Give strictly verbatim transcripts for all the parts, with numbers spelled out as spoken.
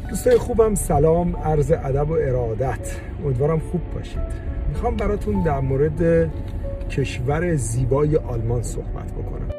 دوستای خوبم، سلام، عرض ادب و ارادت. امیدوارم خوب باشید. میخوام براتون در مورد کشور زیبای آلمان صحبت بکنم.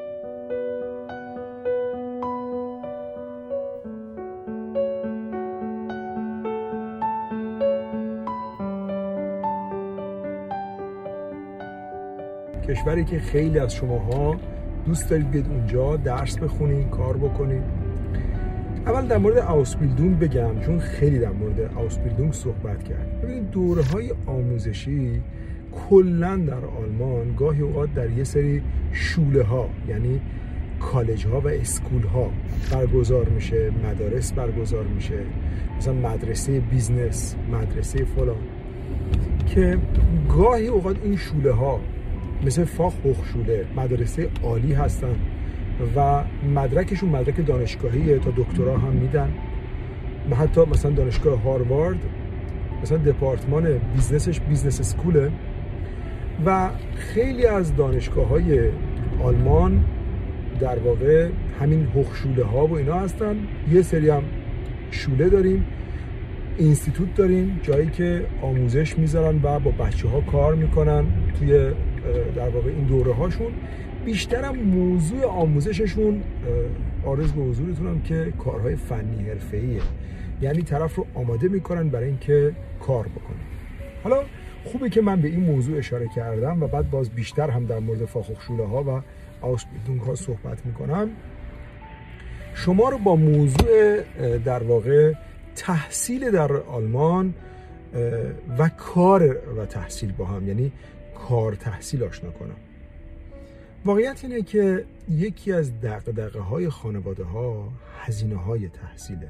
کشوری که خیلی از شماها دوست دارید بیاید اونجا درس بخونید، کار بکنید. اول در مورد اوسبیلدونگ بگم، چون خیلی در مورد اوسبیلدونگ صحبت کرد. ببینید دوره‌های آموزشی کلاً در آلمان گاهی اوقات در یه سری شوله ها، یعنی کالج ها و اسکول ها برگزار میشه، مدارس برگزار میشه، مثلا مدرسه بیزنس، مدرسه فلان، که گاهی اوقات این شوله ها مثل فاخ هوخشوله مدرسه عالی هستن و مدرکشون مدرک دانشگاهیه، تا دکترا هم میدن. و حتی مثلا دانشگاه هاروارد مثلا دپارتمان بیزنسش بیزنس اسکوله و خیلی از دانشگاه‌های آلمان در واقع همین هوخشوله ها و اینا هستن. یه سری هم شوله داریم، اینستیتوت داریم، جایی که آموزش میذارن و با بچه‌ها کار میکنن توی در واقع این دوره هاشون. بیشترم موضوع آموزششون عرض به حضورتونم که کارهای فنی حرفه‌ایه، یعنی طرف رو آماده میکنن برای اینکه کار بکنه. حالا خوبه که من به این موضوع اشاره کردم و بعد باز بیشتر هم در مورد فاخوخشوله ها و اوسبیلدونگ ها صحبت میکنم. شما رو با موضوع در واقع تحصیل در آلمان و کار و تحصیل با هم، یعنی کار تحصیل آشنا کنم. واقعیت اینه که یکی از دغدغه های خانواده ها هزینه های تحصیله.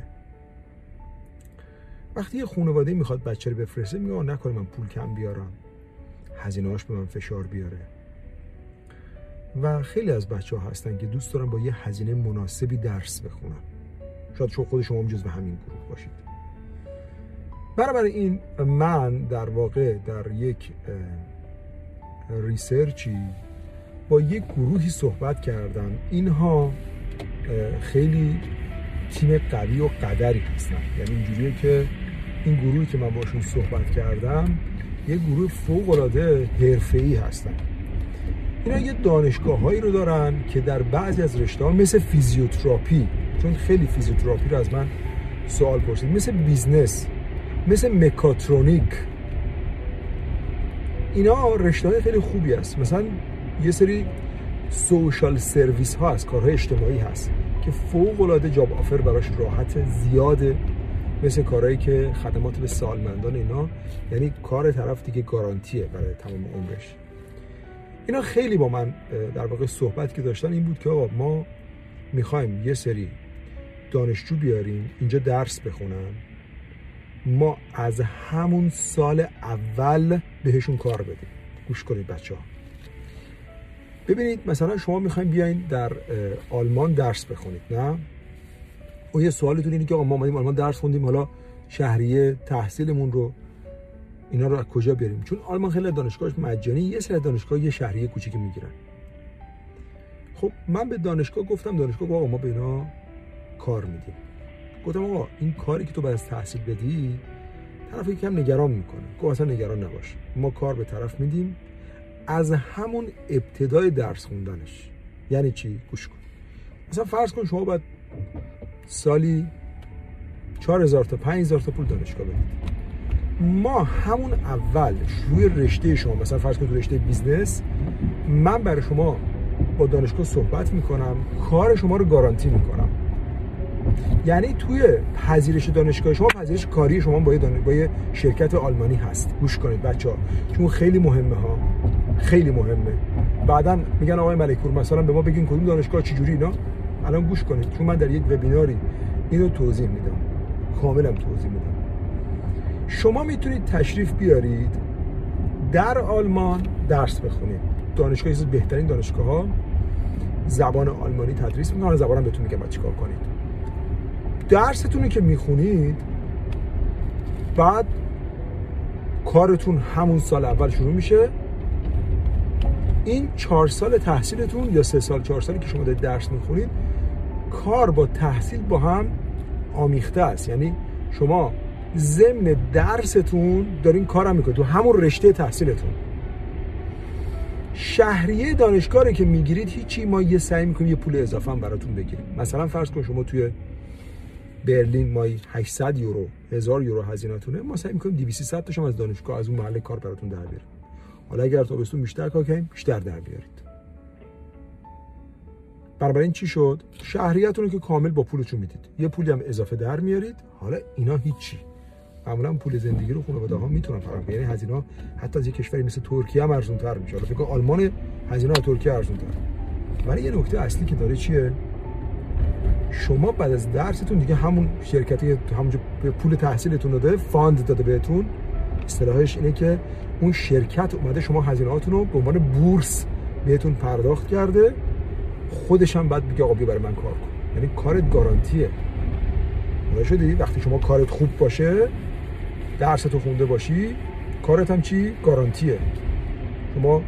وقتی یه خانواده میخواد بچه رو بفرسته، میگه نکنه من پول کم بیارم، هزینه هاش به من فشار بیاره. و خیلی از بچه ها هستن که دوست دارن با یه هزینه مناسبی درس بخونن. شاید شما خود شما هم جزو همین گروه باشید. برای این من در واقع در یک ریسرچی با یک گروهی صحبت کردم. اینها خیلی تیم قوی و قدری هستن، یعنی اینجوریه که این گروهی که من باشون صحبت کردم یک گروه فوق‌العاده حرفه‌ای هستن. اینا یه دانشگاه‌هایی رو دارن که در بعضی از رشته‌ها مثل فیزیوتراپی، چون خیلی فیزیوتراپی رو از من سوال پرسید، مثل بیزنس، مثل مکاترونیک، اینا رشته‌های خیلی خوبی هست. مثلا یه سری سوشال سرویس ها هست، کارهای اجتماعی هست که فوق العاده جاب آفر براش راحت زیاده، مثل کارهایی که خدمات به سالمندان اینا، یعنی کار طرف دیگه گارانتیه برای تمام عمرش. اینا خیلی با من در واقع صحبت که داشتن این بود که آقا ما میخوایم یه سری دانشجو بیاریم اینجا درس بخونن، ما از همون سال اول بهشون کار بدیم. گوش کنید بچه ها، ببینید مثلا شما میخواین بیاین در آلمان درس بخونید، نه؟ و یه سوالتون اینه که آقا ما اومدیم آلمان درس خوندیم، حالا شهریه تحصیلمون رو اینا رو از کجا بیاریم؟ چون آلمان خیلی دانشگاهش مجانی، یه سری دانشگاه یه شهریه کوچیکی میگیرن. خب من به دانشگاه گفتم، دانشگاه آقا ما به اینا کار میدیم. گفتم آقا این کاری که تو باید تحصیل بدی طرف یکم نگران میکنه. گفت اصلا نگران نباش، ما کار به طرف میدیم از همون ابتدای درس خوندنش. یعنی چی؟ گوش کن. مثلا فرض کن شما باید سالی چهار هزار تا پنج هزار تا پول دانشگاه بدید. ما همون اول روی رشته شما، مثلا فرض کن تو رشته بیزنس، من برای شما با دانشگاه صحبت میکنم، کار شما رو گارانتی میکنم. یعنی توی پذیرش دانشگاه شما، پذیرش کاری شما با یه دانش... با یه شرکت آلمانی هست. گوش کنید بچه‌ها، چون خیلی مهمه ها، خیلی مهمه. بعدن میگن آقای ملکپور مثلا به ما بگین کدوم دانشگاه چه جوری اینا. الان گوش کنید، چون من در یک وبیناری اینو توضیح میدم، کاملا توضیح میدم. شما میتونید تشریف بیارید در آلمان درس بخونید. دانشگاه از بهترین دانشگاه‌ها زبان آلمانی تدریس میکنن، زبانم بهتون میگم بعد چیکار کنید. درستون که میخونید، بعد کارتون همون سال اول شروع میشه. این چهار سال تحصیلتون یا سه سال چهار سالی که شما دارید درس میخونید، کار با تحصیل با هم آمیخته است. یعنی شما ضمن درستون دارین کارم میکنید تو همون رشته تحصیلتون. شهریه دانشگاهی که میگیرید هیچی، ما یه سعی میکنیم یه پول اضافه هم براتون بگیریم. مثلا فرض کن شما توی برلین مایی هشتصد یورو هزار یورو هزینه‌تونه، ما سعی میکنیم دویست سیصد تاشم از دانشگاه از اون محل کار براتون در بیاریم. حالا اگر تابستون بیشتر کار کنیم بیشتر در بیارید. بنابراین چی شد؟ شهریه‌تون رو که کامل با پولتون میدید، یه پولی هم اضافه در میارید. حالا اینا هیچی، معمولا پول زندگی رو خانواده‌ها میتونن فراهم کنن. یعنی هزینه‌ها حتی از یک کشوری مثل ترکیه هم ارزان‌تر میشه. حالا فکر کن آلمان هزینه‌ها از ترکیه ارزان‌تر. ولی یه نکته اصلی که داره چیه؟ شما بعد از درستون دیگه همون شرکتی همونجا پول تحصیلتون داده، فاند داده بهتون، اصطلاحش اینه که اون شرکت اومده شما هزینه‌هاتون رو به عنوان بورس بهتون پرداخت کرده، خودش هم بعد میگه آقا بیا برای من کار کن. یعنی کارت گارانتیه. متوجه شدی؟ وقتی شما کارت خوب باشه، درستو خونده باشی، کارت هم چی؟ گارانتیه. شما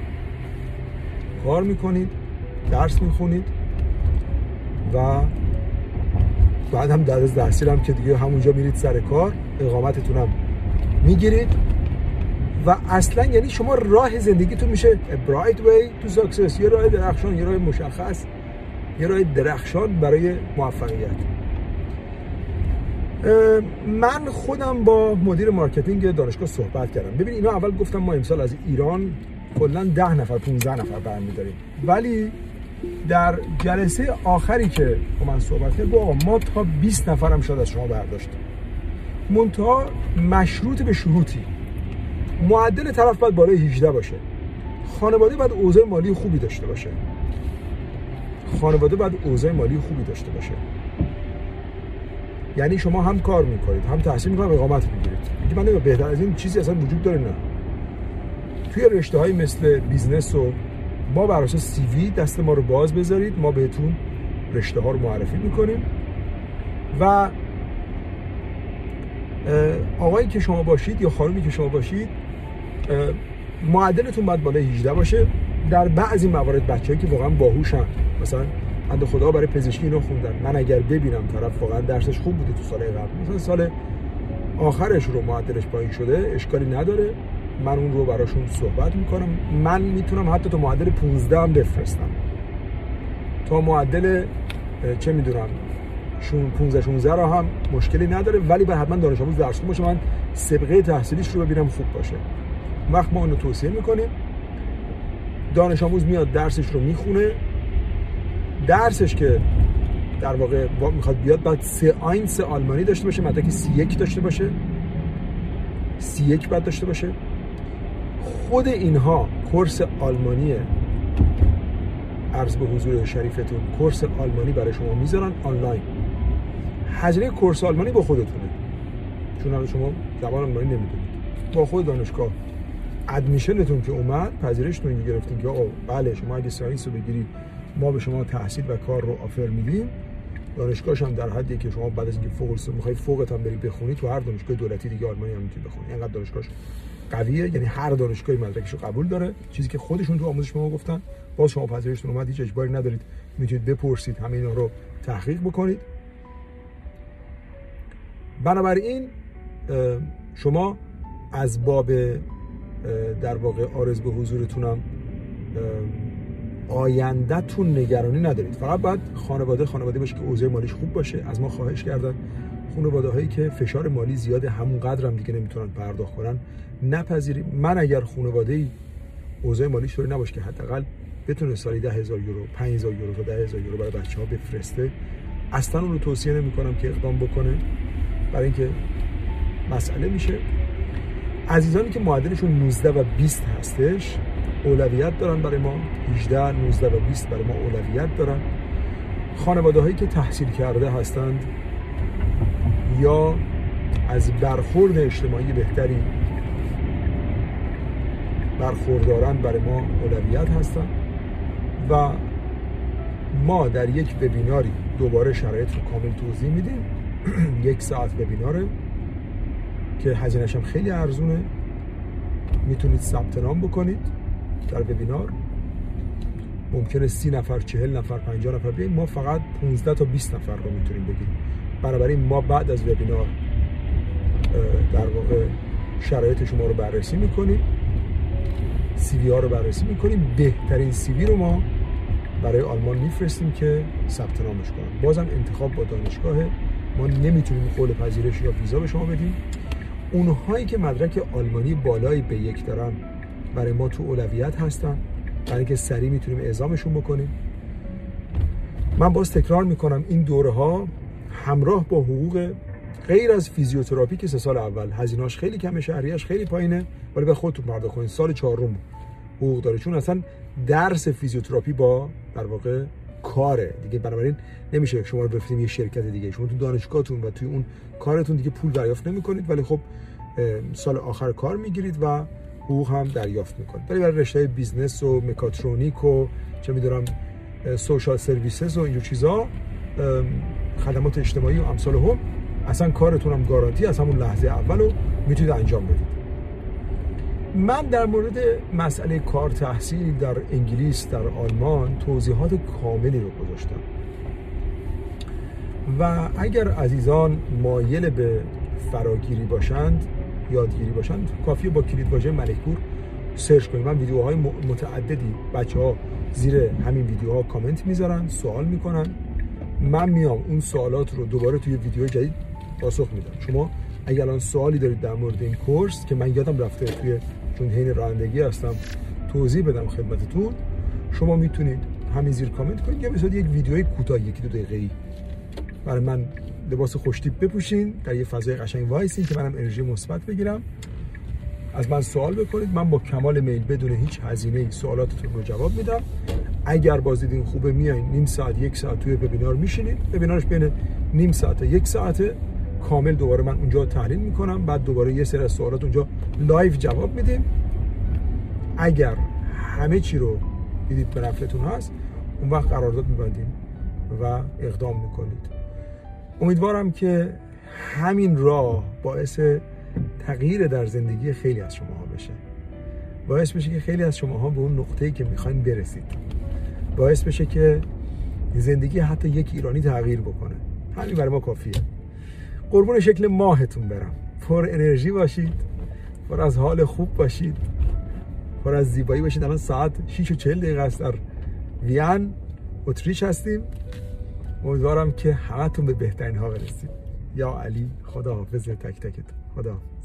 کار میکنید، درس میخونید و بعد هم در از تحصیل هم که دیگه همونجا میرید سر کار، اقامتتون هم میگیرید و اصلا یعنی شما راه زندگیتون میشه a bright way to success، یه راه درخشان، یه راه مشخص، یه راه درخشان برای موفقیت. من خودم با مدیر مارکتینگ دانشگاه صحبت کردم. ببین اینا اول گفتم ما امسال از ایران کلا ده نفر پانزده نفر برمی‌داریم، ولی در جلسه آخری که با من صحبت کرد با ما تا بیست نفر هم شاید از شما برداشتیم. منتها مشروط به شروطی. معدل طرف باید بالای هجده باشه. خانواده باید اوضاع مالی خوبی داشته باشه. خانواده باید اوضاع مالی خوبی داشته باشه. یعنی شما هم کار میکنید، هم تحصیل میکنید، اقامت میگیرید. میگه من نمیدونم بهتر از این چیزی اصلا وجود داره؟ نه. توی رشته‌های مثل بیزنس و ما بر اساس سی وی دست ما رو باز بذارید، ما بهتون رشته ها رو معرفی میکنیم و آقایی که شما باشید یا خانومی که شما باشید معدلتون باید بالای هجده باشه. در بعضی موارد بچه‌ای که واقعا باهوشن، مثلا بنده خدا برای پزشکی اینو خوندن، من اگر ببینم طرف واقعا درسش خوب بوده تو سال قبل، مثلا سال آخرش رو معدلش پایین شده، اشکالی نداره، من اون رو براشون صحبت میکنم. من میتونم حتی تا معدل پانزده هم بفرستم، تا معدل چه میدونم پانزده شانزده رو هم مشکلی نداره، ولی باید حتما دانش آموز درس خون باشه، من سابقه تحصیلیش رو ببینم خوب باشه. وقت ما اون رو توصیه میکنیم، دانش آموز میاد درسش رو میخونه، درسش که در واقع میخواد بیاد بعد سه آینس آلمانی داشته باشه، مدرک سی یک داشته باشه، سی یک بعد داشته باشه. خود اینها کورس آلمانی عرض به حضور شریفتون، کورس آلمانی برای شما میذارن آنلاین. هزینه کورس آلمانی با خودتونه، چون الان شما زبان آلمانی نمیدونید. با خود دانشگاه ادمیشنتون که اومد، پذیرشتون گرفتین که آقا بله شما اگه ساینس رو بگیرید ما به شما تحصیل و کار رو آفر میدیم. دانشگاهش هم در حدی که شما بعد از اینکه فوق لیسانس میخواید فوقت هم برید بخونید، تو هر دانشگاه دولتی دیگه آلمانی هم میتونید بخونید. اینقدر دانشگاهش قویه، یعنی هر دانشگاهی مدرکش رو قبول داره، چیزی که خودشون تو آموزش ما گفتن. باز شما پذیرشتون اومد، هیچ اجباری ندارید، میتونید بپرسید، همه اینا رو تحقیق بکنید. بنابراین شما از باب در واقع عارض به حضورتونم آینده‌تون نگرانی ندارید، فقط باید خانواده خانواده باشه که اوضاع مالیش خوب باشه. از ما خواهش کردن خانواده‌هایی که فشار مالی زیاده، همون قدر هم دیگه نمیتونن پرداخت کنن، نپذیریم. من اگر خانواده‌ای اوضاع مالیش طوری نباشه که حداقل بتونه سالی ده هزار یورو، پنج هزار یورو تا ده هزار یورو برای بچه‌ها بفرسته، اصلا اون رو توصیه نمی‌کنم که اقدام بکنه، برای اینکه مسئله میشه. عزیزانی که معدلشون نوزده و بیست هستش اولویت دارن برای ما، هجده، نوزده و بیست برای ما اولویت دارن. خانواده هایی که تحصیل کرده هستند یا از برخورد اجتماعی بهتری برخوردارن برای ما اولویت هستن و ما در یک وبیناری دوباره شرایط رو کامل توضیح میدیم. یک ساعت وبیناره که هزینه‌اش هم خیلی ارزونه، میتونید ثبت نام بکنید در وبینار. ممکنه سی نفر، چهل نفر، پنجاه نفر بیاین، ما فقط پانزده تا بیست نفر رو میتونیم بگیریم. بنابراین ما بعد از وبینار در واقع شرایط شما رو بررسی میکنیم، سی وی ها رو بررسی میکنیم. بهترین سی وی رو ما برای آلمان میفرستیم که ثبت نامش کنن. بازم انتخاب با دانشگاهه، ما نمیتونیم قول پذیرش یا ویزا به شما بدیم. اونهایی که مدرک آلمانی بالای به یک دارن برای ما تو اولویت هستن، برای اینکه سریع میتونیم اعزامشون بکنیم. من باز تکرار میکنم این دوره ها همراه با حقوق غیر از فیزیوتراپی که سه سال اول هزینه‌اش خیلی کمه، شهریه‌اش خیلی پایینه، ولی به خودتون پرداخت کنید، سال چهارم حقوق داره، چون اصلا درس فیزیوتراپی با در واقع کاره دیگه. بنابراین نمیشه شما رو بفرستیم یه شرکت دیگه، شما تو دانشگاهتون و توی اون کارتون دیگه پول دریافت نمی‌کنید، ولی خب سال آخر کار میگیرید و حقوق هم دریافت می‌کنید. ولی برای رشته بیزنس و مکاترونیک و چه می‌دونم سوشال سرویسز و اینجور چیزا، خدمات اجتماعی و امثال هم، اصلا کارتون هم گارانتی از همون لحظه اولو میتونید انجام بدید. من در مورد مسئله کار تحصیل در انگلیس در آلمان توضیحات کاملی رو گذاشتم و اگر عزیزان مایل به فراگیری باشند، یادگیری باشند، کافیه با کلید واژه ملکپور سرچ کنید. من ویدیوهای متعددی، بچه‌ها زیر همین ویدیوها کامنت میذارن، سوال میکنن، من میام اون سوالات رو دوباره توی ویدیو جدید پاسخ میدم. شما اگر الان سوالی دارید در مورد این کورس که من یادم رفته توی چون حین رانندگی هستم توضیح بدم خدمتتون، شما میتونید همین زیر کامنت کنید یا مثلا یک ویدیوی کوتاه یکی دو دقیقه‌ای برای من لباس خوشتیپ بپوشین، در یه فضای قشنگ وایسین که منم انرژی مثبت بگیرم، از من سوال بکنید، من با کمال میل بدون هیچ هزینه‌ای سوالاتتون رو جواب میدم. اگر باز دیدین خوبه میایین نیم ساعت یک ساعت توی وبینار میشینید، وبینارش بین نیم ساعت تا یک ساعته کامل، دوباره من اونجا تحلیل میکنم، بعد دوباره یه سری از سوالات اونجا لایو جواب میدیم. اگر همه چی رو دیدید به نفعتون هست، اون وقت قرارداد میبندیم و اقدام میکنید. امیدوارم که همین راه باعث تغییر در زندگی خیلی از شماها بشه، باعث بشه که خیلی از شماها به اون نقطه‌ای که میخواین برسید، باعث بشه که زندگی حتی یک ایرانی تغییر بکنه. همین برای ما کافیه. قربون شکل ماهتون برم، پر انرژی باشید، پر از حال خوب باشید، پر از زیبایی باشید. الان ساعت شش و چهل دقیقه است، در وین اتریش هستیم. امیدوارم که همتون به بهترین ها برسید. یا علی، خدا حافظ تک تکتون. خدا